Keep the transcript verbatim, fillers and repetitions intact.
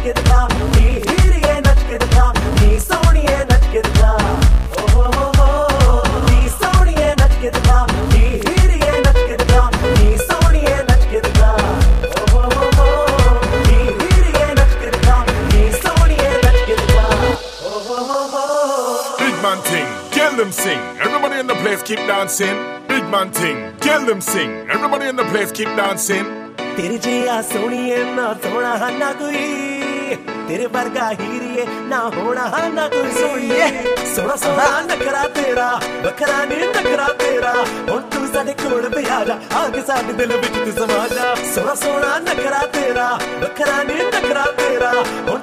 के दिखा नी हीरिए नच के दिखा नी सोहणिए नच के दिखा ओ हो हो हो नी सोहणिए नच के दिखा नी हीरिए नच के दिखा नी सोहणिए नच के दिखा ओ हो हो हो नी हीरिए नच के दिखा नी सोहणिए नच के दिखा ओ हो हो हो Big man thing, kill them sing. Everybody in the place keep dancing. Big man thing, kill them sing. Everybody in the place keep dancing. तेरे जिया सोहणिए ना सोहणा ना कोई तेरे वर्गा हीरिए ना होना ना कोई सोहणिए सोहणा सोहणा नखरा तेरा वखरा नी नखरा तेरा हुण तू साडे कोल ते आ जा आके साडे दिल विच तू समा जा सोहणा सोहणा नखरा तेरा वखरा नी नखरा तेरा हुण